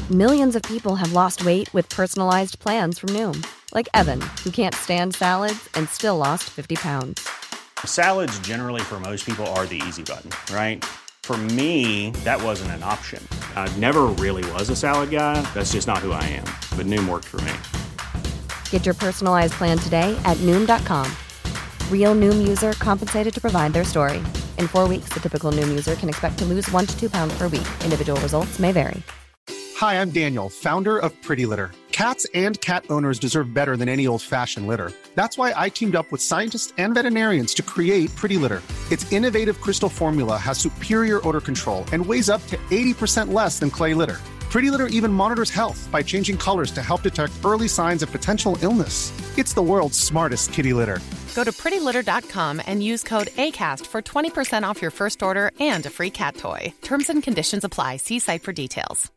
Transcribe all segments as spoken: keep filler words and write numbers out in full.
Millions of people have lost weight with personalized plans from Noom. Like Evan, who can't stand salads and still lost fifty pounds. Salads generally for most people are the easy button, right? For me, that wasn't an option. I never really was a salad guy. That's just not who I am. But Noom worked for me. Get your personalized plan today at Noom dot com. Real Noom user compensated to provide their story. In four weeks, the typical Noom user can expect to lose one to two pounds per week. Individual results may vary. Hi, I'm Daniel, founder of Pretty Litter. Cats and cat owners deserve better than any old-fashioned litter. That's why I teamed up with scientists and veterinarians to create Pretty Litter. Its innovative crystal formula has superior odor control and weighs up to eighty percent less than clay litter. Pretty Litter even monitors health by changing colors to help detect early signs of potential illness. It's the world's smartest kitty litter. Go to pretty litter dot com and use code ACAST for twenty percent off your first order and a free cat toy. Terms and conditions apply. See site for details.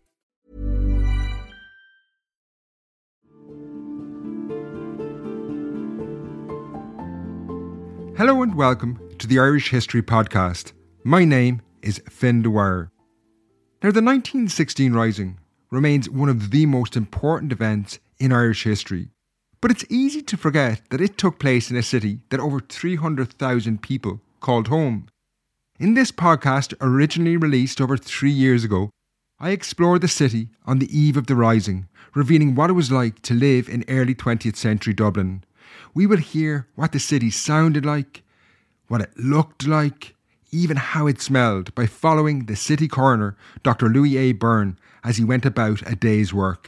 Hello and welcome to the Irish History Podcast. My name is Finn Dwyer. Now, the nineteen sixteen Rising remains one of the most important events in Irish history, but it's easy to forget that it took place in a city that over three hundred thousand people called home. In this podcast, originally released over three years ago, I explore the city on the eve of the Rising, revealing what it was like to live in early twentieth century Dublin. We will hear what the city sounded like, what it looked like, even how it smelled by following the city coroner, Doctor Louis A. Byrne, as he went about a day's work.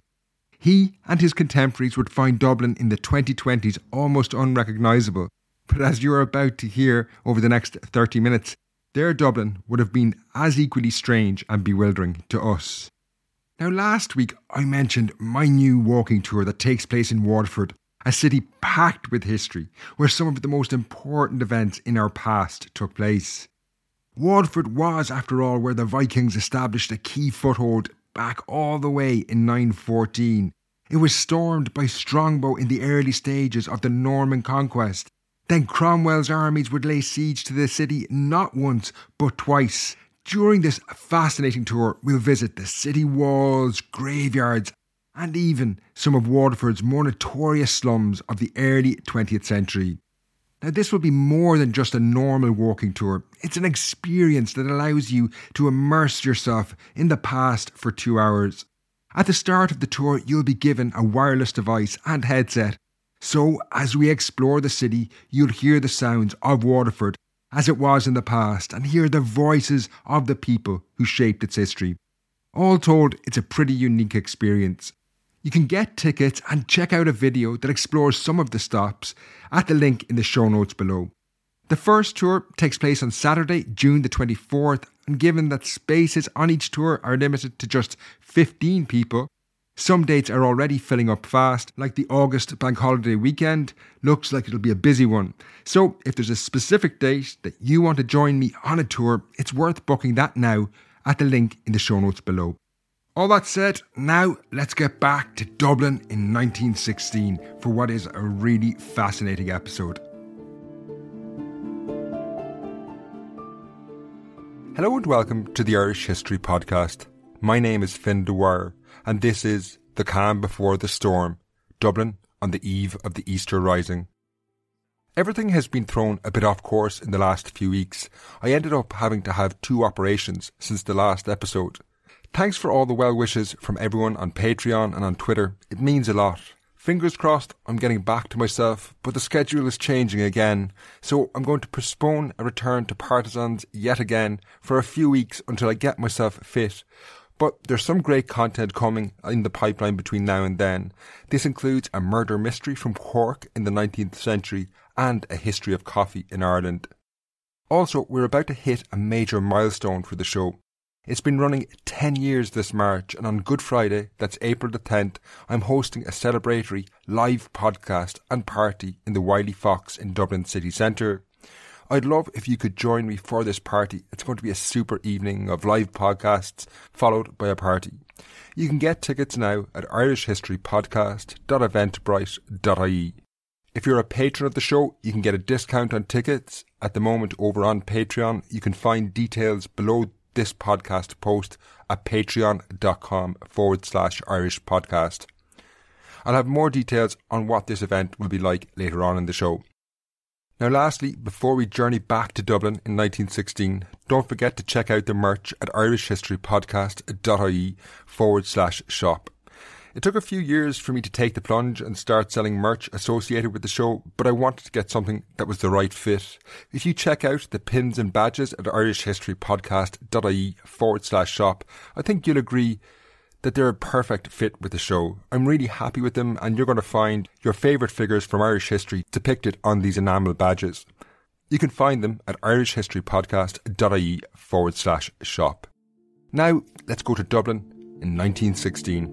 He and his contemporaries would find Dublin in the twenty twenties almost unrecognisable, but as you're about to hear over the next thirty minutes, their Dublin would have been as equally strange and bewildering to us. Now, last week I mentioned my new walking tour that takes place in Waterford, a city packed with history, where some of the most important events in our past took place. Waterford was, after all, where the Vikings established a key foothold back all the way in nine fourteen. It was stormed by Strongbow in the early stages of the Norman conquest. Then Cromwell's armies would lay siege to the city not once, but twice. During this fascinating tour, we'll visit the city walls, graveyards, and even some of Waterford's more notorious slums of the early twentieth century. Now, this will be more than just a normal walking tour. It's an experience that allows you to immerse yourself in the past for two hours. At the start of the tour, you'll be given a wireless device and headset. So, as we explore the city, you'll hear the sounds of Waterford as it was in the past and hear the voices of the people who shaped its history. All told, it's a pretty unique experience. You can get tickets and check out a video that explores some of the stops at the link in the show notes below. The first tour takes place on Saturday, June the twenty-fourth, and given that spaces on each tour are limited to just fifteen people, some dates are already filling up fast, like the August bank holiday weekend. Looks like it'll be a busy one. So if there's a specific date that you want to join me on a tour, it's worth booking that now at the link in the show notes below. All that said, now let's get back to Dublin in nineteen sixteen for what is a really fascinating episode. Hello and welcome to the Irish History Podcast. My name is Finn Dwyer and this is The Calm Before the Storm, Dublin on the eve of the Easter Rising. Everything has been thrown a bit off course in the last few weeks. I ended up having to have two operations since the last episode. Thanks for all the well wishes from everyone on Patreon and on Twitter. It means a lot. Fingers crossed I'm getting back to myself, but the schedule is changing again, so I'm going to postpone a return to Partisans yet again for a few weeks until I get myself fit. But there's some great content coming in the pipeline between now and then. This includes a murder mystery from Cork in the nineteenth century and a history of coffee in Ireland. Also, we're about to hit a major milestone for the show. It's been running ten years this March, and on Good Friday, that's April the tenth, I'm hosting a celebratory live podcast and party in the Wiley Fox in Dublin city centre. I'd love if you could join me for this party. It's going to be a super evening of live podcasts followed by a party. You can get tickets now at irish history podcast dot eventbrite dot I E. If you're a patron of the show, you can get a discount on tickets. At the moment over on Patreon, you can find details below this podcast post at patreon.com forward slash Irish podcast. I'll have more details on what this event will be like later on in the show. Now lastly, before we journey back to Dublin in nineteen sixteen, don't forget to check out the merch at irishhistorypodcast.ie forward slash shop. It took a few years for me to take the plunge and start selling merch associated with the show, but I wanted to get something that was the right fit. If you check out the pins and badges at irishhistorypodcast.ie forward slash shop, I think you'll agree that they're a perfect fit with the show. I'm really happy with them, and you're going to find your favourite figures from Irish history depicted on these enamel badges. You can find them at irishhistorypodcast.ie forward slash shop. Now, let's go to Dublin in nineteen sixteen.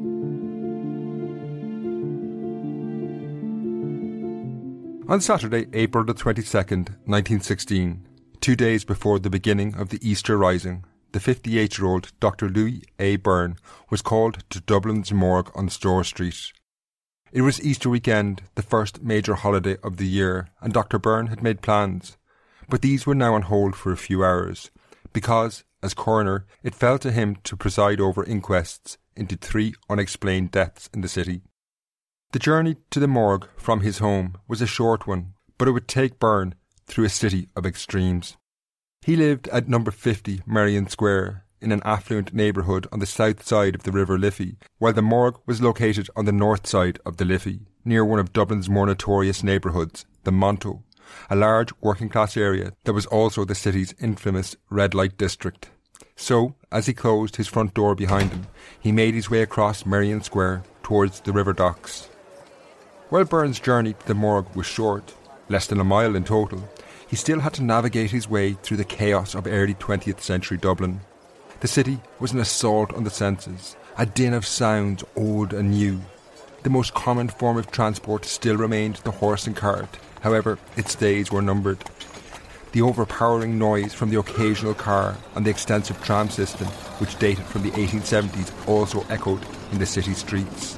On Saturday, April the twenty-second, nineteen sixteen, two days before the beginning of the Easter Rising, the fifty-eight-year-old Doctor Louis A. Byrne was called to Dublin's morgue on Store Street. It was Easter weekend, the first major holiday of the year, and Doctor Byrne had made plans. But these were now on hold for a few hours, because, as coroner, it fell to him to preside over inquests into three unexplained deaths in the city. The journey to the morgue from his home was a short one, but it would take Byrne through a city of extremes. He lived at number fifty Merrion Square, in an affluent neighbourhood on the south side of the River Liffey, while the morgue was located on the north side of the Liffey, near one of Dublin's more notorious neighbourhoods, the Monto, a large working-class area that was also the city's infamous red light district. So, as he closed his front door behind him, he made his way across Merrion Square towards the river docks. While Byrne's journey to the morgue was short, less than a mile in total, he still had to navigate his way through the chaos of early twentieth century Dublin. The city was an assault on the senses, a din of sounds old and new. The most common form of transport still remained the horse and cart, however, its days were numbered. The overpowering noise from the occasional car and the extensive tram system, which dated from the eighteen seventies, also echoed in the city streets.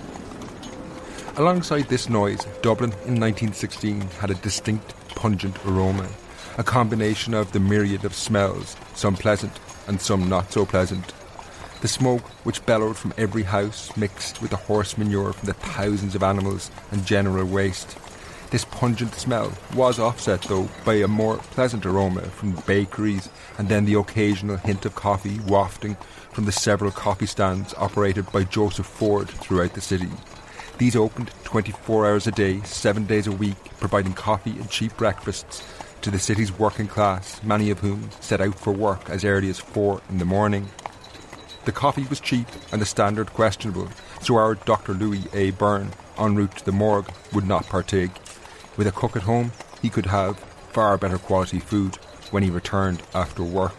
Alongside this noise, Dublin in nineteen sixteen had a distinct, pungent aroma, a combination of the myriad of smells, some pleasant and some not so pleasant. The smoke which bellowed from every house mixed with the horse manure from the thousands of animals and general waste. This pungent smell was offset, though, by a more pleasant aroma from bakeries and then the occasional hint of coffee wafting from the several coffee stands operated by Joseph Ford throughout the city. These opened twenty-four hours a day, seven days a week, providing coffee and cheap breakfasts to the city's working class, many of whom set out for work as early as four in the morning. The coffee was cheap and the standard questionable, so our Doctor Louis A. Byrne, en route to the morgue, would not partake. With a cook at home, he could have far better quality food when he returned after work.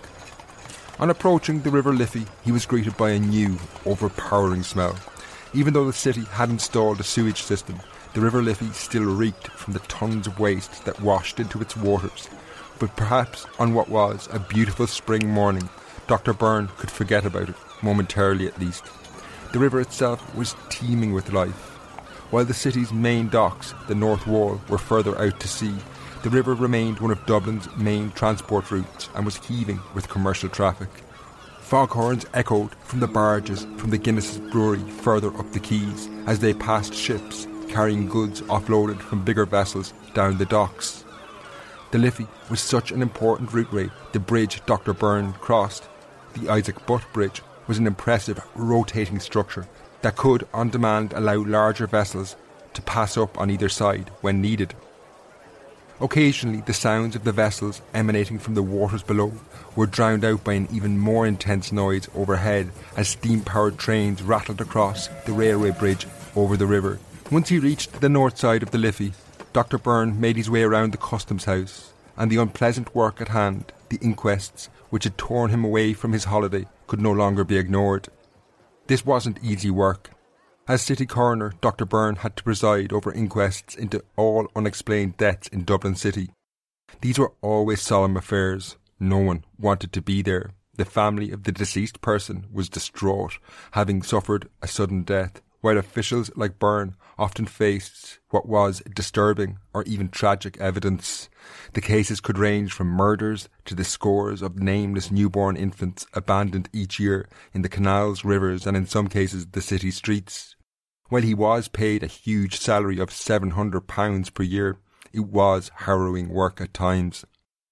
On approaching the River Liffey, he was greeted by a new, overpowering smell. Even though the city had installed a sewage system, the River Liffey still reeked from the tons of waste that washed into its waters. But perhaps on what was a beautiful spring morning, Doctor Byrne could forget about it, momentarily at least. The river itself was teeming with life. While the city's main docks, the North Wall, were further out to sea, the river remained one of Dublin's main transport routes and was heaving with commercial traffic. Foghorns echoed from the barges from the Guinness Brewery further up the quays as they passed ships carrying goods offloaded from bigger vessels down the docks. The Liffey was such an important routeway. The bridge Doctor Byrne crossed, the Isaac Butt Bridge, was an impressive rotating structure that could, on demand, allow larger vessels to pass up on either side when needed. Occasionally, the sounds of the vessels emanating from the waters below were drowned out by an even more intense noise overhead as steam-powered trains rattled across the railway bridge over the river. Once he reached the north side of the Liffey, Doctor Byrne made his way around the customs house, and the unpleasant work at hand, the inquests which had torn him away from his holiday, could no longer be ignored. This wasn't easy work. As City Coroner, Doctor Byrne had to preside over inquests into all unexplained deaths in Dublin City. These were always solemn affairs. No one wanted to be there. The family of the deceased person was distraught, having suffered a sudden death, while officials like Byrne often faced what was disturbing or even tragic evidence. The cases could range from murders to the scores of nameless newborn infants abandoned each year in the canals, rivers and in some cases the city streets. While he was paid a huge salary of seven hundred pounds per year, it was harrowing work at times.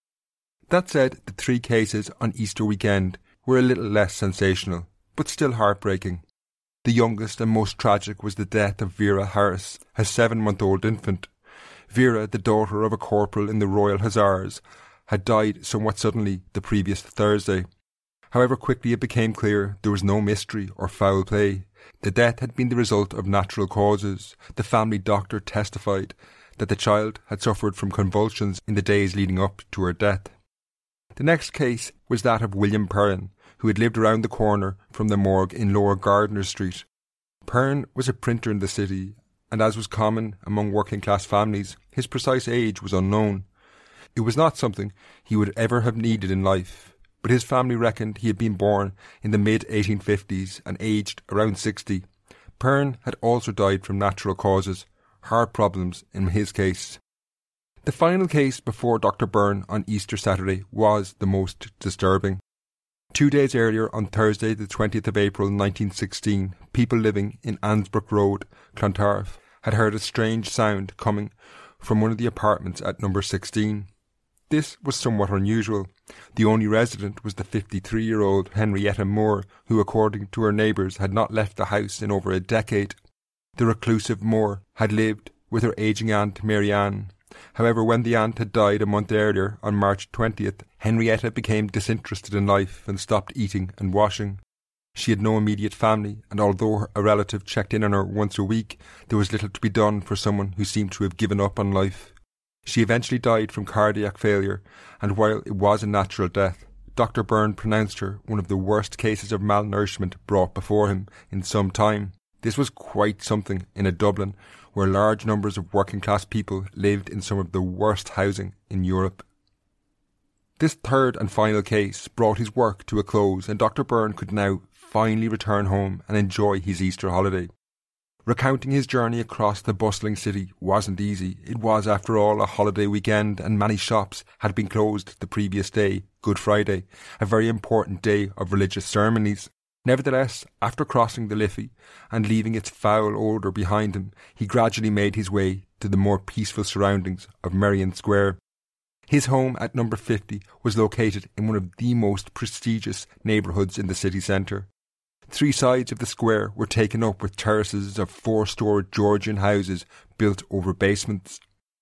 That said, the three cases on Easter weekend were a little less sensational, but still heartbreaking. The youngest and most tragic was the death of Vera Harris, a seven-month-old infant. Vera, the daughter of a corporal in the Royal Hussars, had died somewhat suddenly the previous Thursday. However quickly it became clear there was no mystery or foul play. The death had been the result of natural causes. The family doctor testified that the child had suffered from convulsions in the days leading up to her death. The next case was that of William Perrin, who had lived around the corner from the morgue in Lower Gardner Street. Perrin was a printer in the city, and as was common among working-class families, his precise age was unknown. It was not something he would ever have needed in life, but his family reckoned he had been born in the mid eighteen fifties and aged around sixty. Perrin had also died from natural causes, heart problems in his case. The final case before Doctor Byrne on Easter Saturday was the most disturbing. Two days earlier, on Thursday the twentieth of April nineteen sixteen, people living in Ansbrook Road, Clontarf, had heard a strange sound coming from one of the apartments at number sixteen. This was somewhat unusual. The only resident was the fifty-three-year-old Henrietta Moore, who, according to her neighbours, had not left the house in over a decade. The reclusive Moore had lived with her ageing aunt Mary Ann. However, when the aunt had died a month earlier, on March twentieth, Henrietta became disinterested in life and stopped eating and washing. She had no immediate family, and although a relative checked in on her once a week, there was little to be done for someone who seemed to have given up on life. She eventually died from cardiac failure, and while it was a natural death, Doctor Byrne pronounced her one of the worst cases of malnourishment brought before him in some time. This was quite something in a Dublin where large numbers of working-class people lived in some of the worst housing in Europe. This third and final case brought his work to a close, and Doctor Byrne could now finally return home and enjoy his Easter holiday. Recounting his journey across the bustling city wasn't easy. It was, after all, a holiday weekend, and many shops had been closed the previous day, Good Friday, a very important day of religious ceremonies. Nevertheless, after crossing the Liffey and leaving its foul odour behind him, he gradually made his way to the more peaceful surroundings of Merrion Square. His home at number fifty was located in one of the most prestigious neighbourhoods in the city centre. Three sides of the square were taken up with terraces of four-storeyed Georgian houses built over basements.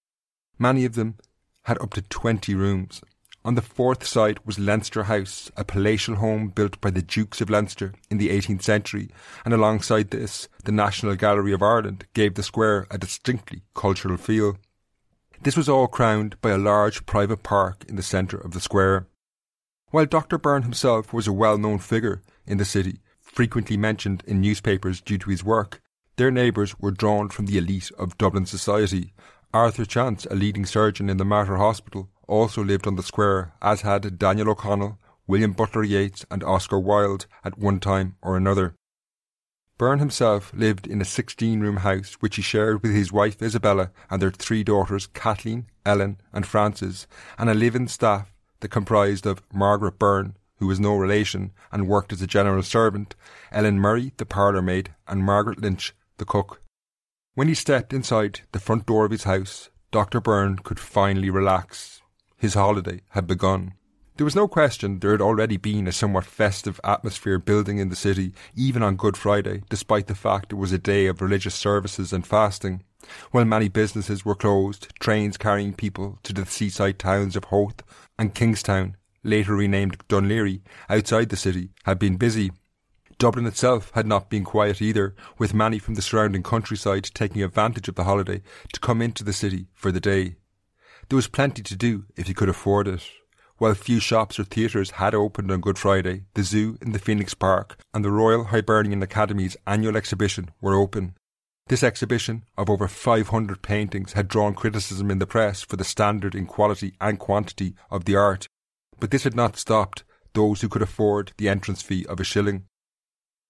Many of them had up to twenty rooms. On the fourth side was Leinster House, a palatial home built by the Dukes of Leinster in the eighteenth century, and alongside this, the National Gallery of Ireland gave the square a distinctly cultural feel. This was all crowned by a large private park in the centre of the square. While Doctor Byrne himself was a well-known figure in the city, frequently mentioned in newspapers due to his work, their neighbours were drawn from the elite of Dublin society. Arthur Chance, a leading surgeon in the Mater Hospital, also lived on the square, as had Daniel O'Connell, William Butler Yeats and Oscar Wilde at one time or another. Byrne himself lived in a sixteen-room house which he shared with his wife Isabella and their three daughters Kathleen, Ellen and Frances, and a live-in staff that comprised of Margaret Byrne, who was no relation and worked as a general servant, Ellen Murray, the parlour-maid, and Margaret Lynch, the cook. When he stepped inside the front door of his house, Doctor Byrne could finally relax. His holiday had begun. There was no question there had already been a somewhat festive atmosphere building in the city, even on Good Friday, despite the fact it was a day of religious services and fasting. While many businesses were closed, trains carrying people to the seaside towns of Howth and Kingstown, later renamed Dunleary, outside the city, had been busy. Dublin itself had not been quiet either, with many from the surrounding countryside taking advantage of the holiday to come into the city for the day. There was plenty to do if you could afford it. While few shops or theatres had opened on Good Friday, the zoo in the Phoenix Park and the Royal Hibernian Academy's annual exhibition were open. This exhibition of over five hundred paintings had drawn criticism in the press for the standard in quality and quantity of the art, but this had not stopped those who could afford the entrance fee of a shilling.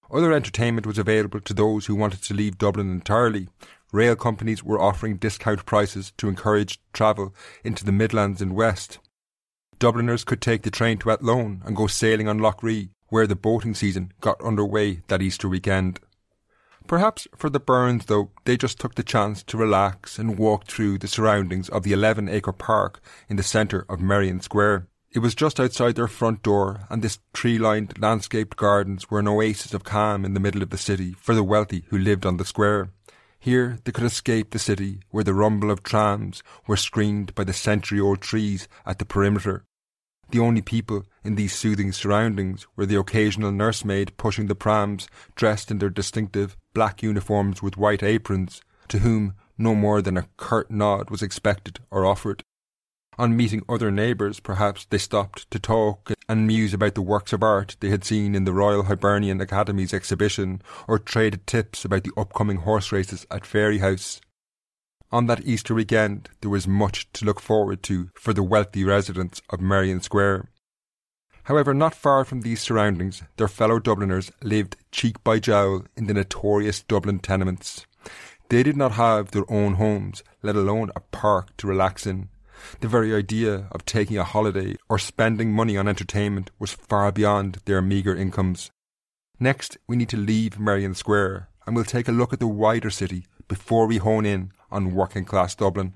Other entertainment was available to those who wanted to leave Dublin entirely. Rail companies were offering discount prices to encourage travel into the Midlands and West. Dubliners could take the train to Athlone and go sailing on Lough Ree, where the boating season got underway that Easter weekend. Perhaps for the Byrnes, though, they just took the chance to relax and walk through the surroundings of the eleven-acre park in the centre of Merrion Square. It was just outside their front door, and this tree-lined, landscaped gardens were an oasis of calm in the middle of the city for the wealthy who lived on the square. Here they could escape the city, where the rumble of trams were screened by the century-old trees at the perimeter. The only people in these soothing surroundings were the occasional nursemaid pushing the prams, dressed in their distinctive black uniforms with white aprons, to whom no more than a curt nod was expected or offered. On meeting other neighbours, perhaps they stopped to talk and muse about the works of art they had seen in the Royal Hibernian Academy's exhibition, or traded tips about the upcoming horse races at Fairyhouse. On that Easter weekend, there was much to look forward to for the wealthy residents of Merrion Square. However, not far from these surroundings, their fellow Dubliners lived cheek by jowl in the notorious Dublin tenements. They did not have their own homes, let alone a park to relax in. The very idea of taking a holiday or spending money on entertainment was far beyond their meagre incomes. Next, we need to leave Merrion Square, and we'll take a look at the wider city before we hone in on working class Dublin.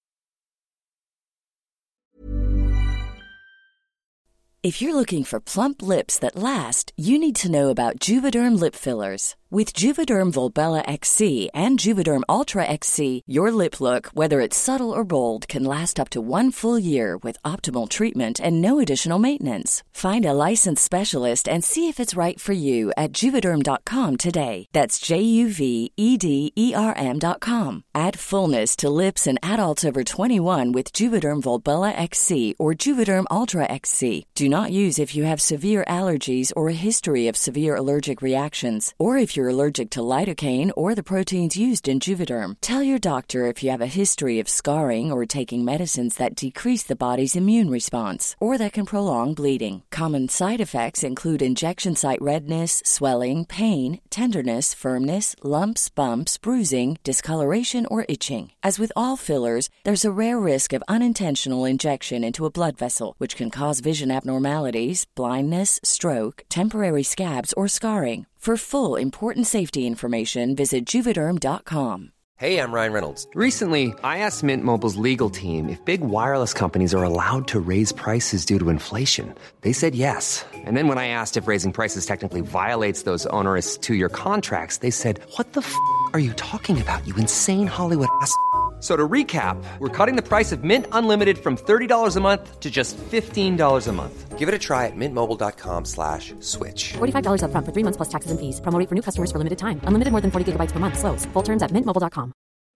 If you're looking for plump lips that last, you need to know about Juvederm lip fillers. With Juvederm Volbella X C and Juvederm Ultra X C, your lip look, whether it's subtle or bold, can last up to one full year with optimal treatment and no additional maintenance. Find a licensed specialist and see if it's right for you at Juvederm dot com today. That's J U V E D E R M dot com. Add fullness to lips in adults over twenty-one with Juvederm Volbella X C or Juvederm Ultra X C. Do not use if you have severe allergies or a history of severe allergic reactions, or if you're allergic to lidocaine or the proteins used in Juvederm. Tell your doctor if you have a history of scarring or taking medicines that decrease the body's immune response or that can prolong bleeding. Common side effects include injection site redness, swelling, pain, tenderness, firmness, lumps, bumps, bruising, discoloration, or itching. As with all fillers, there's a rare risk of unintentional injection into a blood vessel, which can cause vision abnormalities, blindness, stroke, temporary scabs, or scarring. For full, important safety information, visit Juvederm dot com. Hey, I'm Ryan Reynolds. Recently, I asked Mint Mobile's legal team if big wireless companies are allowed to raise prices due to inflation. They said yes. And then when I asked if raising prices technically violates those onerous two-year contracts, they said, what the f*** are you talking about, you insane Hollywood ass f- So to recap, we're cutting the price of Mint Unlimited from thirty dollars a month to just fifteen dollars a month. Give it a try at mintmobile.com slash switch. forty-five dollars up front for three months plus taxes and fees. Promo rate for new customers for limited time. Unlimited more than forty gigabytes per month. Slows full terms at mint mobile dot com.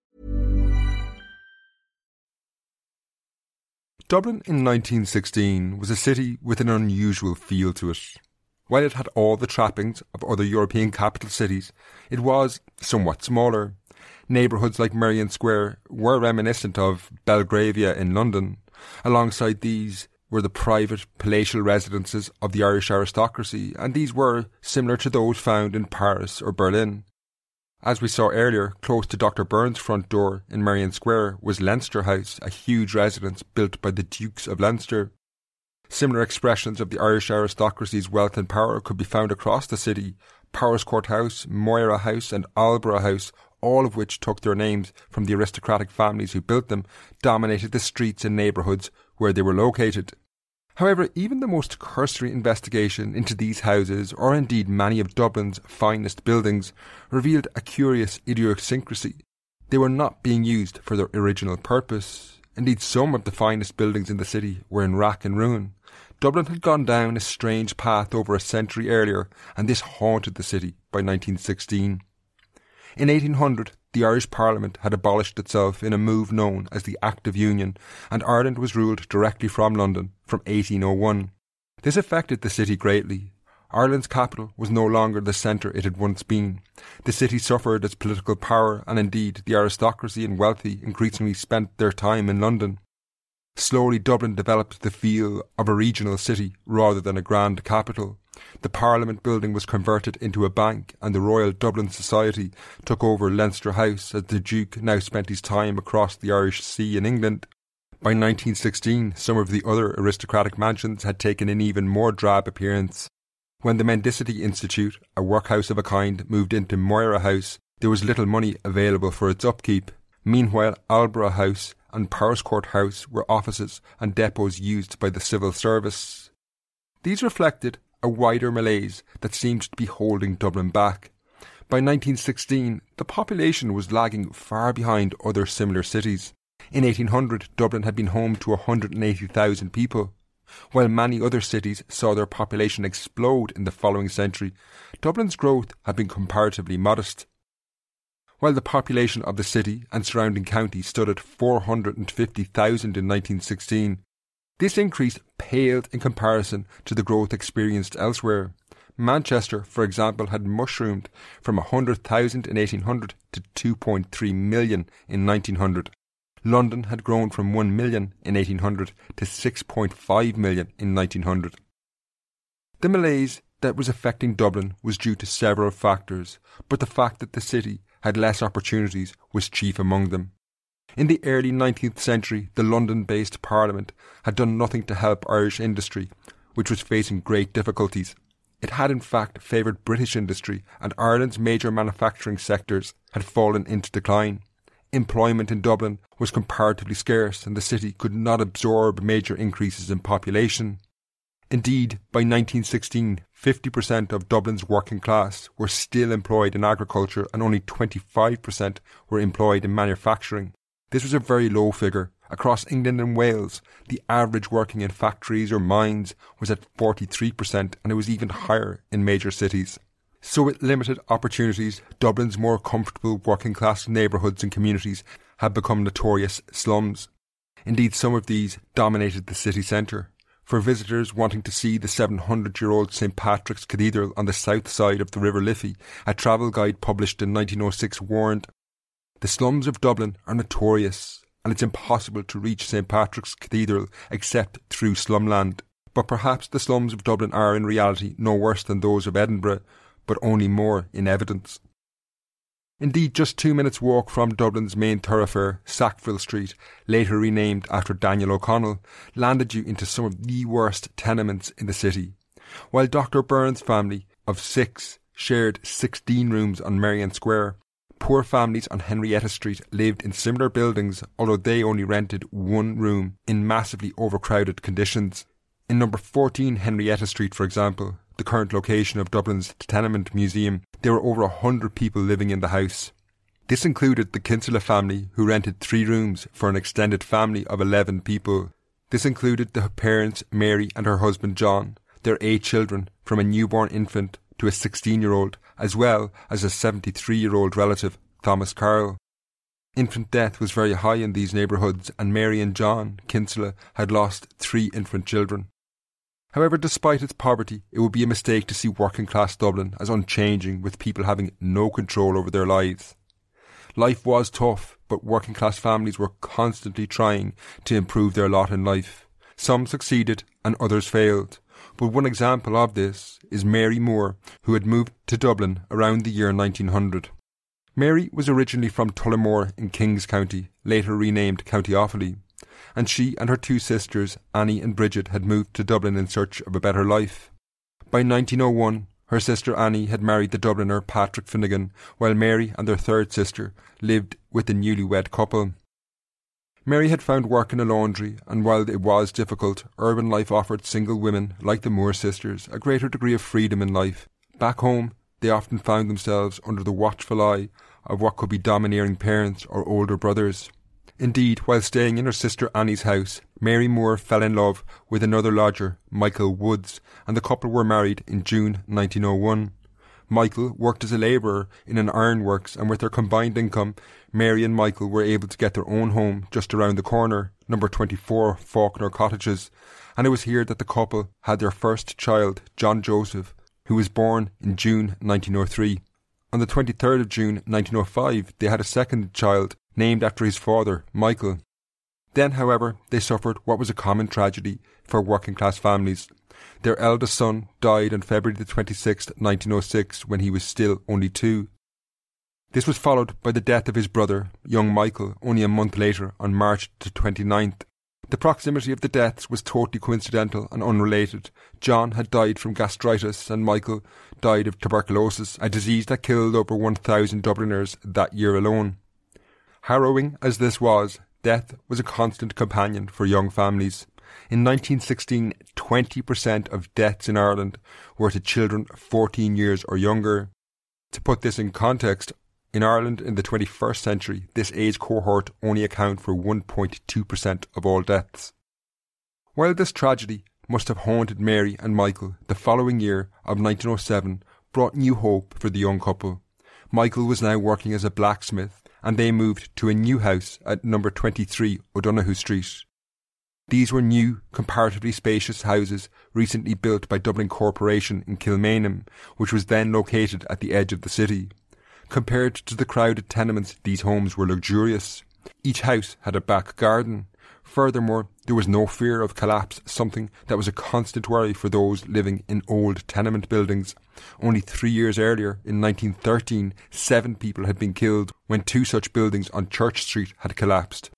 Dublin in nineteen sixteen was a city with an unusual feel to it. While it had all the trappings of other European capital cities, it was somewhat smaller. Neighbourhoods like Merrion Square were reminiscent of Belgravia in London. Alongside these were the private palatial residences of the Irish aristocracy, and these were similar to those found in Paris or Berlin. As we saw earlier, close to Doctor Byrnes' front door in Merrion Square was Leinster House, a huge residence built by the Dukes of Leinster. Similar expressions of the Irish aristocracy's wealth and power could be found across the city. Powerscourt House, Moira House and Aldborough House, all of which took their names from the aristocratic families who built them, dominated the streets and neighbourhoods where they were located. However, even the most cursory investigation into these houses, or indeed many of Dublin's finest buildings, revealed a curious idiosyncrasy. They were not being used for their original purpose. Indeed, some of the finest buildings in the city were in rack and ruin. Dublin had gone down a strange path over a century earlier, and this haunted the city by nineteen sixteen. In eighteen hundred, the Irish Parliament had abolished itself in a move known as the Act of Union, and Ireland was ruled directly from London from eighteen oh one. This affected the city greatly. Ireland's capital was no longer the centre it had once been. The city suffered as political power, and indeed the aristocracy and wealthy increasingly spent their time in London. Slowly Dublin developed the feel of a regional city rather than a grand capital. The Parliament building was converted into a bank, and the Royal Dublin Society took over Leinster House as the Duke now spent his time across the Irish Sea in England. By nineteen sixteen, some of the other aristocratic mansions had taken an even more drab appearance. When the Mendicity Institute, a workhouse of a kind, moved into Moira House, there was little money available for its upkeep. Meanwhile, Alborough House and Powerscourt House were offices and depots used by the civil service. These reflected a wider malaise that seemed to be holding Dublin back. By nineteen sixteen, the population was lagging far behind other similar cities. In eighteen hundred, Dublin had been home to one hundred eighty thousand people. While many other cities saw their population explode in the following century, Dublin's growth had been comparatively modest. While the population of the city and surrounding counties stood at four hundred fifty thousand in nineteen sixteen, this increase paled in comparison to the growth experienced elsewhere. Manchester, for example, had mushroomed from one hundred thousand in eighteen hundred to two point three million in nineteen hundred. London had grown from one million in eighteen hundred to six point five million in nineteen hundred. The malaise that was affecting Dublin was due to several factors, but the fact that the city had less opportunities was chief among them. In the early nineteenth century, the London-based Parliament had done nothing to help Irish industry, which was facing great difficulties. It had in fact favoured British industry, and Ireland's major manufacturing sectors had fallen into decline. Employment in Dublin was comparatively scarce, and the city could not absorb major increases in population. Indeed, by nineteen sixteen, fifty percent of Dublin's working class were still employed in agriculture, and only twenty-five percent were employed in manufacturing. This was a very low figure. Across England and Wales, the average working in factories or mines was at forty-three percent, and it was even higher in major cities. So with limited opportunities, Dublin's more comfortable working class neighbourhoods and communities had become notorious slums. Indeed, some of these dominated the city centre. For visitors wanting to see the seven hundred year old Saint Patrick's Cathedral on the south side of the River Liffey, a travel guide published in nineteen oh six warned, "The slums of Dublin are notorious, and it's impossible to reach Saint Patrick's Cathedral except through slumland. But perhaps the slums of Dublin are in reality no worse than those of Edinburgh, but only more in evidence." Indeed, just two minutes' walk from Dublin's main thoroughfare, Sackville Street, later renamed after Daniel O'Connell, landed you into some of the worst tenements in the city. While Doctor Byrne's family of six shared sixteen rooms on Merrion Square, poor families on Henrietta Street lived in similar buildings, although they only rented one room in massively overcrowded conditions. In number fourteen Henrietta Street, for example, the current location of Dublin's Tenement Museum, there were over a hundred people living in the house. This included the Kinsella family, who rented three rooms for an extended family of eleven people. This included the parents Mary and her husband John, their eight children, from a newborn infant to a sixteen-year-old, as well as a seventy-three-year-old relative, Thomas Carroll. Infant death was very high in these neighbourhoods, and Mary and John Kinsella had lost three infant children. However, despite its poverty, it would be a mistake to see working-class Dublin as unchanging, with people having no control over their lives. Life was tough, but working-class families were constantly trying to improve their lot in life. Some succeeded and others failed, but one example of this is Mary Moore, who had moved to Dublin around the year nineteen hundred. Mary was originally from Tullamore in Kings County, later renamed County Offaly, and she and her two sisters, Annie and Bridget, had moved to Dublin in search of a better life. By nineteen oh one, her sister Annie had married the Dubliner Patrick Finnegan, while Mary and their third sister lived with the newlywed couple. Mary had found work in a laundry, and while it was difficult, urban life offered single women, like the Moore sisters, a greater degree of freedom in life. Back home, they often found themselves under the watchful eye of what could be domineering parents or older brothers. Indeed, while staying in her sister Annie's house, Mary Moore fell in love with another lodger, Michael Woods, and the couple were married in June nineteen oh one. Michael worked as a labourer in an ironworks, and with their combined income, Mary and Michael were able to get their own home just around the corner, number twenty-four Faulkner Cottages, and it was here that the couple had their first child, John Joseph, who was born in June nineteen oh three. On the twenty-third of June nineteen oh five, they had a second child, named after his father, Michael. Then, however, they suffered what was a common tragedy for working class families. Their eldest son died on February the twenty-sixth, nineteen oh six, when he was still only two. This was followed by the death of his brother, young Michael, only a month later on March the twenty-ninth. The proximity of the deaths was totally coincidental and unrelated. John had died from gastritis and Michael died of tuberculosis, a disease that killed over one thousand Dubliners that year alone. Harrowing as this was, death was a constant companion for young families. In nineteen sixteen, twenty percent of deaths in Ireland were to children fourteen years or younger. To put this in context, in Ireland in the twenty-first century, this age cohort only account for one point two percent of all deaths. While this tragedy must have haunted Mary and Michael, the following year of nineteen oh seven brought new hope for the young couple. Michael was now working as a blacksmith, and they moved to a new house at number twenty-three O'Donoghue Street. These were new, comparatively spacious houses recently built by Dublin Corporation in Kilmainham, which was then located at the edge of the city. Compared to the crowded tenements, these homes were luxurious. Each house had a back garden. Furthermore, there was no fear of collapse, something that was a constant worry for those living in old tenement buildings. Only three years earlier, in nineteen thirteen, seven people had been killed when two such buildings on Church Street had collapsed.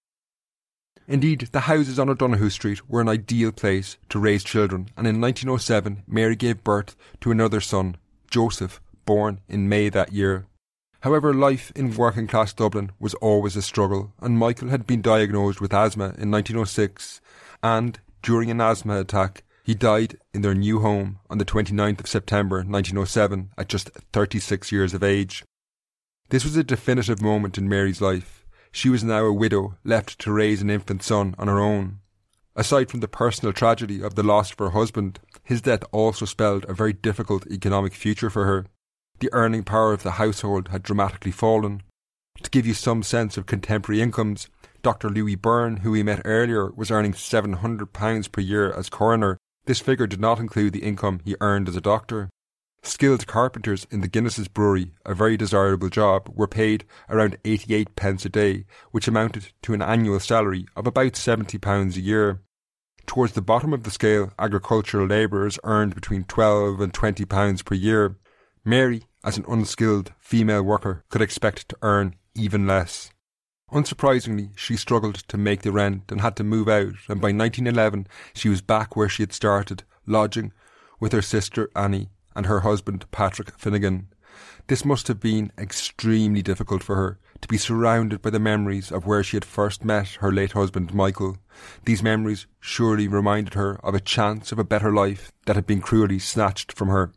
Indeed, the houses on O'Donoghue Street were an ideal place to raise children, and in nineteen oh seven, Mary gave birth to another son, Joseph, born in May that year. However, life in working-class Dublin was always a struggle, and Michael had been diagnosed with asthma in nineteen oh six, and, during an asthma attack, he died in their new home on the twenty-ninth of September nineteen oh seven at just thirty-six years of age. This was a definitive moment in Mary's life. She was now a widow, left to raise an infant son on her own. Aside from the personal tragedy of the loss of her husband, his death also spelled a very difficult economic future for her. The earning power of the household had dramatically fallen. To give you some sense of contemporary incomes, Doctor Louis Byrne, who we met earlier, was earning seven hundred pounds per year as coroner. This figure did not include the income he earned as a doctor. Skilled carpenters in the Guinness's brewery, a very desirable job, were paid around eighty-eight pence a day, which amounted to an annual salary of about seventy pounds a year. Towards the bottom of the scale, agricultural labourers earned between twelve and twenty pounds per year. Mary, as an unskilled female worker, could expect to earn even less. Unsurprisingly, she struggled to make the rent and had to move out, and by nineteen eleven she was back where she had started, lodging with her sister Annie and her husband Patrick Finnegan. This must have been extremely difficult for her, to be surrounded by the memories of where she had first met her late husband Michael. These memories surely reminded her of a chance of a better life that had been cruelly snatched from her.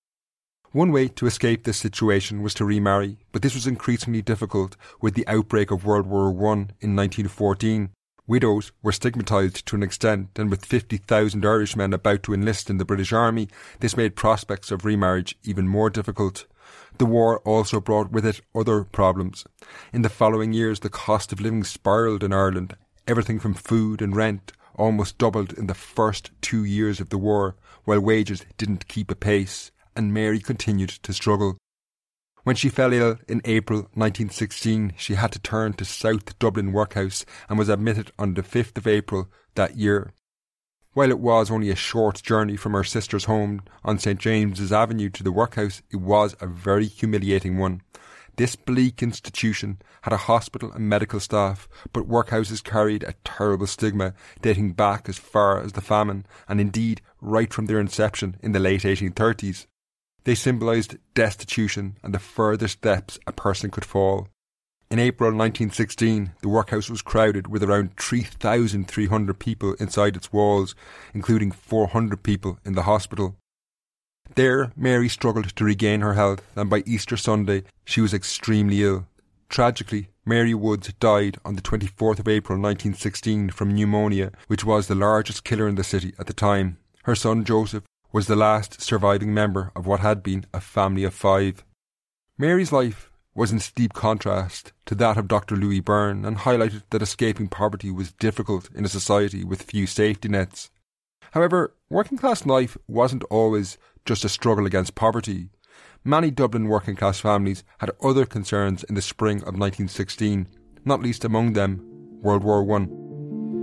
One way to escape this situation was to remarry, but this was increasingly difficult with the outbreak of World War One in nineteen fourteen. Widows were stigmatised to an extent, and with fifty thousand Irishmen about to enlist in the British Army, this made prospects of remarriage even more difficult. The war also brought with it other problems. In the following years, the cost of living spiralled in Ireland. Everything from food and rent almost doubled in the first two years of the war, while wages didn't keep apace, and Mary continued to struggle. When she fell ill in April nineteen sixteen, she had to turn to South Dublin Workhouse and was admitted on the fifth of April that year. While it was only a short journey from her sister's home on St James's Avenue to the workhouse, it was a very humiliating one. This bleak institution had a hospital and medical staff, but workhouses carried a terrible stigma dating back as far as the famine, and indeed right from their inception in the late eighteen thirties. They symbolised destitution and the furthest depths a person could fall. In April nineteen sixteen, the workhouse was crowded with around three thousand three hundred people inside its walls, including four hundred people in the hospital. There, Mary struggled to regain her health, and by Easter Sunday, she was extremely ill. Tragically, Mary Woods died on the twenty-fourth of April nineteen sixteen from pneumonia, which was the largest killer in the city at the time. Her son Joseph was the last surviving member of what had been a family of five. Mary's life was in steep contrast to that of Doctor Louis Byrne, and highlighted that escaping poverty was difficult in a society with few safety nets. However, working class life wasn't always just a struggle against poverty. Many Dublin working class families had other concerns in the spring of nineteen sixteen, not least among them World War One.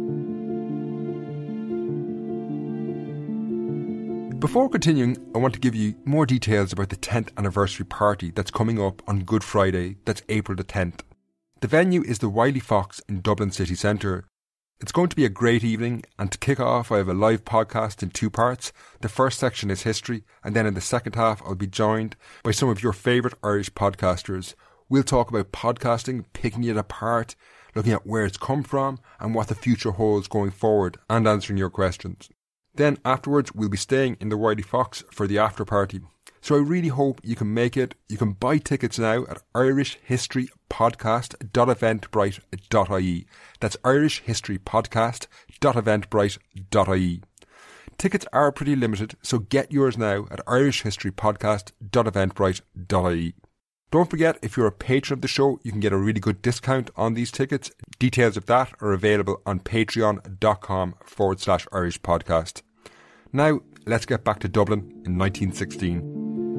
Before continuing, I want to give you more details about the tenth anniversary party that's coming up on Good Friday, that's April the tenth. The venue is the Wiley Fox in Dublin City Centre. It's going to be a great evening, and to kick off I have a live podcast in two parts. The first section is history, and then in the second half I'll be joined by some of your favourite Irish podcasters. We'll talk about podcasting, picking it apart, looking at where it's come from and what the future holds going forward, and answering your questions. Then afterwards we'll be staying in the Wiley Fox for the after party. So I really hope you can make it. You can buy tickets now at irish history podcast dot eventbrite dot I E. That's irish history podcast dot eventbrite dot I E. Tickets are pretty limited, so get yours now at irish history podcast dot eventbrite dot I E. Don't forget, if you're a patron of the show, you can get a really good discount on these tickets. Details of that are available on patreon.com forward slash Irish podcast. Now, let's get back to Dublin in nineteen sixteen.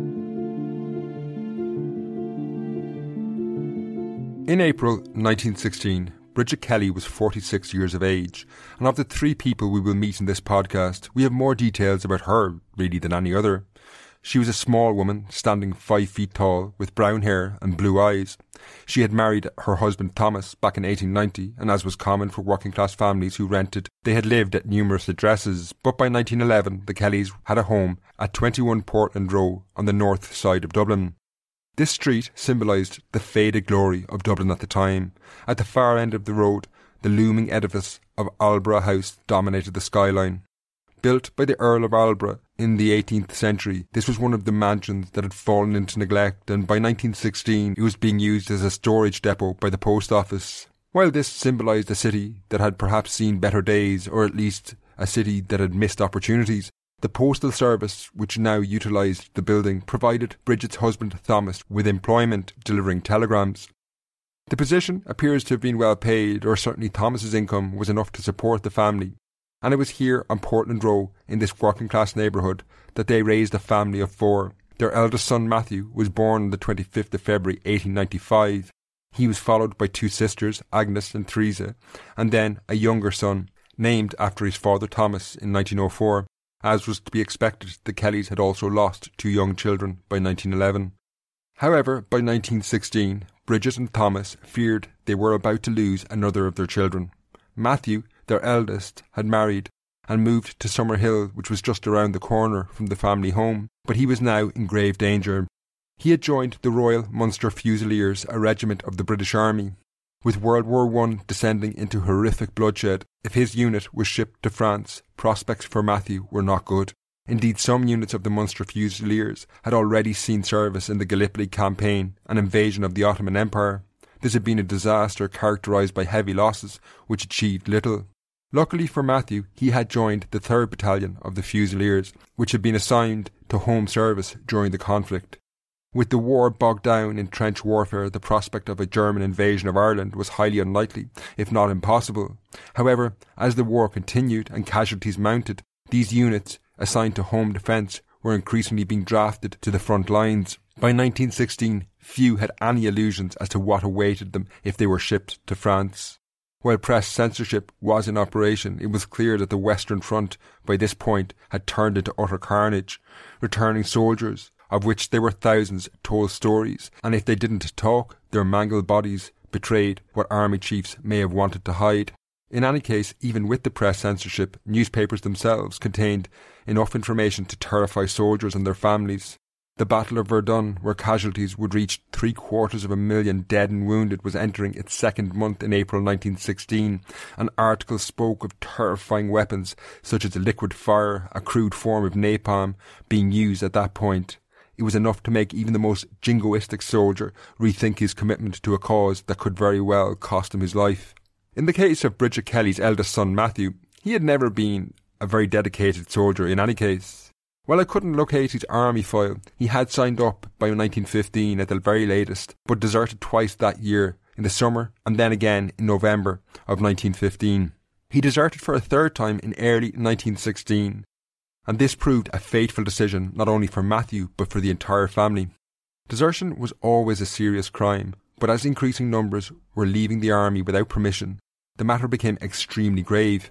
In April nineteen sixteen, Bridget Kelly was forty-six years of age, and of the three people we will meet in this podcast, we have more details about her, really, than any other. She was a small woman, standing five feet tall, with brown hair and blue eyes. She had married her husband Thomas back in eighteen ninety, and as was common for working-class families who rented, they had lived at numerous addresses, but by nineteen eleven the Kellys had a home at twenty-one Portland Row on the north side of Dublin. This street symbolised the faded glory of Dublin at the time. At the far end of the road, the looming edifice of Aldeburgh House dominated the skyline. Built by the Earl of Aldeburgh in the eighteenth century, this was one of the mansions that had fallen into neglect, and by nineteen sixteen it was being used as a storage depot by the post office. While this symbolised a city that had perhaps seen better days, or at least a city that had missed opportunities, the postal service, which now utilised the building, provided Bridget's husband Thomas with employment delivering telegrams. The position appears to have been well paid, or certainly Thomas's income was enough to support the family, and it was here on Portland Row, in this working-class neighbourhood, that they raised a family of four. Their eldest son Matthew was born on the twenty-fifth of February eighteen ninety-five. He was followed by two sisters, Agnes and Theresa, and then a younger son, named after his father Thomas in nineteen oh four. As was to be expected, the Kellys had also lost two young children by nineteen eleven. However, by nineteen sixteen, Bridget and Thomas feared they were about to lose another of their children. Matthew, their eldest, had married and moved to Summerhill, which was just around the corner from the family home, but he was now in grave danger. He had joined the Royal Munster Fusiliers, a regiment of the British Army. With World War One descending into horrific bloodshed, if his unit was shipped to France, prospects for Matthew were not good. Indeed, some units of the Munster Fusiliers had already seen service in the Gallipoli campaign, an invasion of the Ottoman Empire. This had been a disaster characterised by heavy losses, which achieved little. Luckily for Matthew, he had joined the third Battalion of the Fusiliers, which had been assigned to home service during the conflict. With the war bogged down in trench warfare, the prospect of a German invasion of Ireland was highly unlikely, if not impossible. However, as the war continued and casualties mounted, these units, assigned to home defence, were increasingly being drafted to the front lines. By nineteen sixteen, few had any illusions as to what awaited them if they were shipped to France. While press censorship was in operation, it was clear that the Western Front, by this point, had turned into utter carnage. Returning soldiers, of which there were thousands, told stories, and if they didn't talk, their mangled bodies betrayed what army chiefs may have wanted to hide. In any case, even with the press censorship, newspapers themselves contained enough information to terrify soldiers and their families. The Battle of Verdun, where casualties would reach three quarters of a million dead and wounded, was entering its second month in April nineteen sixteen, and articles spoke of terrifying weapons such as liquid fire, a crude form of napalm, being used at that point. It was enough to make even the most jingoistic soldier rethink his commitment to a cause that could very well cost him his life. In the case of Bridget Kelly's eldest son Matthew, he had never been a very dedicated soldier in any case. While I couldn't locate his army file, he had signed up by nineteen fifteen at the very latest, but deserted twice that year, in the summer and then again in November of nineteen fifteen. He deserted for a third time in early nineteen sixteen, and this proved a fateful decision not only for Matthew but for the entire family. Desertion was always a serious crime, but as increasing numbers were leaving the army without permission, the matter became extremely grave.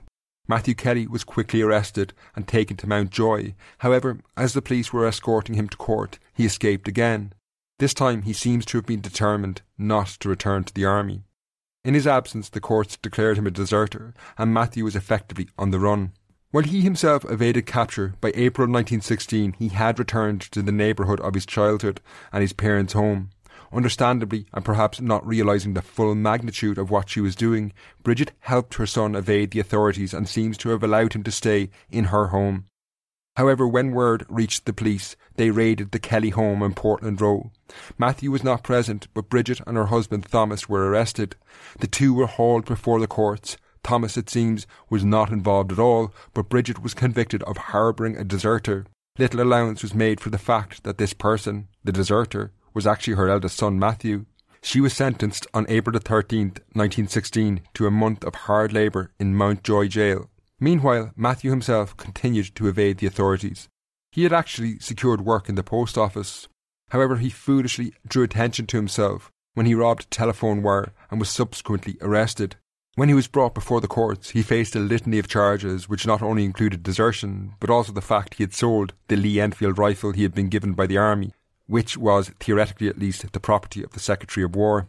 Matthew Kelly was quickly arrested and taken to Mountjoy. However, as the police were escorting him to court, he escaped again. This time he seems to have been determined not to return to the army. In his absence, the courts declared him a deserter, and Matthew was effectively on the run. While he himself evaded capture, by April nineteen sixteen he had returned to the neighbourhood of his childhood and his parents' home. Understandably, and perhaps not realising the full magnitude of what she was doing, Bridget helped her son evade the authorities and seems to have allowed him to stay in her home. However, when word reached the police, they raided the Kelly home in Portland Row. Matthew was not present, but Bridget and her husband Thomas were arrested. The two were hauled before the courts. Thomas, it seems, was not involved at all, but Bridget was convicted of harbouring a deserter. Little allowance was made for the fact that this person, the deserter, was actually her eldest son Matthew. She was sentenced on April the thirteenth, nineteen sixteen, to a month of hard labour in Mountjoy jail. Meanwhile, Matthew himself continued to evade the authorities. He had actually secured work in the post office. However, he foolishly drew attention to himself when he robbed a telephone wire and was subsequently arrested. When he was brought before the courts, he faced a litany of charges which not only included desertion, but also the fact he had sold the Lee Enfield rifle he had been given by the army, which was, theoretically at least, the property of the Secretary of War.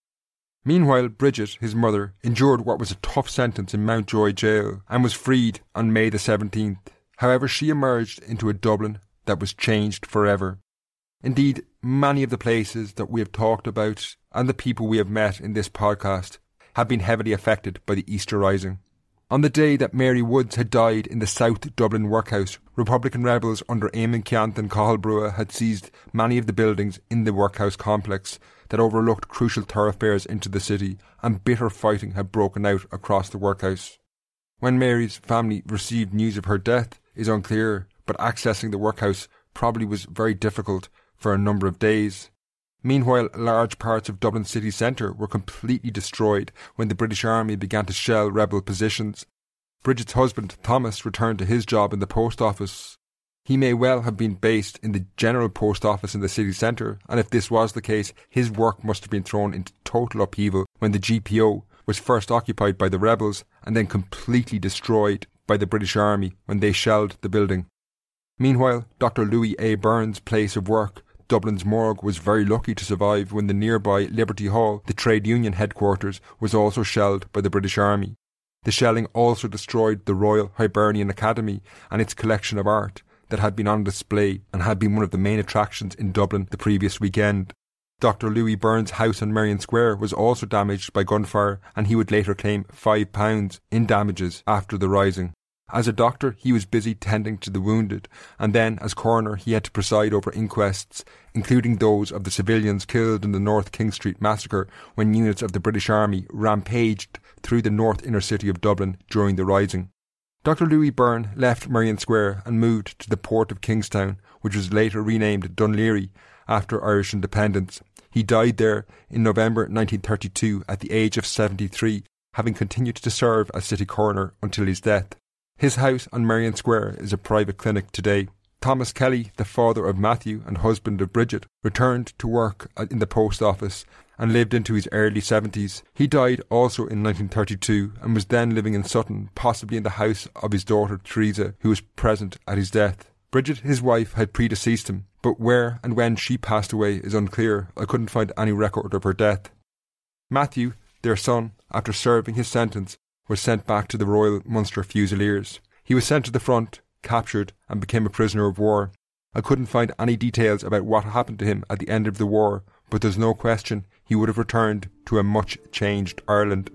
Meanwhile, Bridget, his mother, endured what was a tough sentence in Mountjoy jail and was freed on May the seventeenth. However, she emerged into a Dublin that was changed forever. Indeed, many of the places that we have talked about and the people we have met in this podcast have been heavily affected by the Easter Rising. On the day that Mary Woods had died in the South Dublin workhouse, Republican rebels under Eamon Keonta and Cathal Brugha had seized many of the buildings in the workhouse complex that overlooked crucial thoroughfares into the city, and bitter fighting had broken out across the workhouse. When Mary's family received news of her death is unclear, but accessing the workhouse probably was very difficult for a number of days. Meanwhile, large parts of Dublin city centre were completely destroyed when the British Army began to shell rebel positions. Bridget's husband, Thomas, returned to his job in the post office. He may well have been based in the general post office in the city centre, and if this was the case, his work must have been thrown into total upheaval when the G P O was first occupied by the rebels and then completely destroyed by the British Army when they shelled the building. Meanwhile, Doctor Louis A. Burns' place of work, Dublin's morgue, was very lucky to survive when the nearby Liberty Hall, the trade union headquarters, was also shelled by the British Army. The shelling also destroyed the Royal Hibernian Academy and its collection of art that had been on display and had been one of the main attractions in Dublin the previous weekend. Doctor Louis Burns' house on Merrion Square was also damaged by gunfire, and he would later claim five pounds in damages after the Rising. As a doctor, he was busy tending to the wounded, and then as coroner he had to preside over inquests, including those of the civilians killed in the North King Street massacre when units of the British Army rampaged through the north inner city of Dublin during the Rising. Doctor Louis Byrne left Merrion Square and moved to the port of Kingstown, which was later renamed Dunleary after Irish independence. He died there in November nineteen thirty-two at the age of seventy-three, having continued to serve as city coroner until his death. His house on Merrion Square is a private clinic today. Thomas Kelly, the father of Matthew and husband of Bridget, returned to work in the post office and lived into his early seventies. He died also in nineteen thirty-two and was then living in Sutton, possibly in the house of his daughter Teresa, who was present at his death. Bridget, his wife, had predeceased him, but where and when she passed away is unclear. I couldn't find any record of her death. Matthew, their son, after serving his sentence, was sent back to the Royal Munster Fusiliers. He was sent to the front, captured, and became a prisoner of war. I couldn't find any details about what happened to him at the end of the war, but there's no question he would have returned to a much changed Ireland.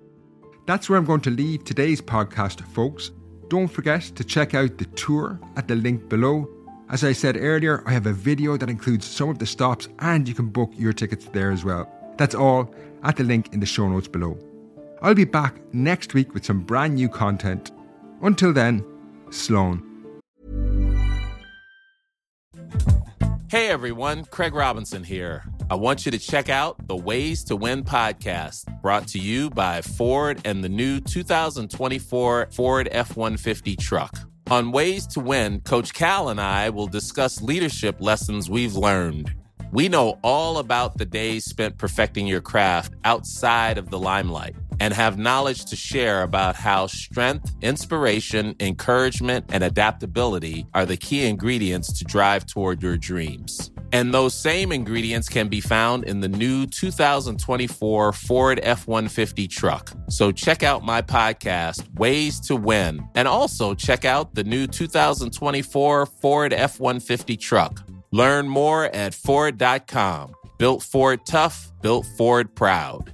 That's where I'm going to leave today's podcast, folks. Don't forget to check out the tour at the link below. As I said earlier, I have a video that includes some of the stops, and you can book your tickets there as well. That's all at the link in the show notes below. I'll be back next week with some brand new content. Until then, Sloan. Hey everyone, Craig Robinson here. I want you to check out the Ways to Win podcast, brought to you by Ford and the new two thousand twenty-four Ford F one fifty truck. On Ways to Win, Coach Cal and I will discuss leadership lessons we've learned. We know all about the days spent perfecting your craft outside of the limelight. and have knowledge to share about how strength, inspiration, encouragement, and adaptability are the key ingredients to drive toward your dreams. And those same ingredients can be found in the new two thousand twenty-four Ford F one fifty truck. So check out my podcast, Ways to Win, and also check out the new two thousand twenty-four Ford F one fifty truck. Learn more at Ford dot com. Built Ford tough, built Ford proud.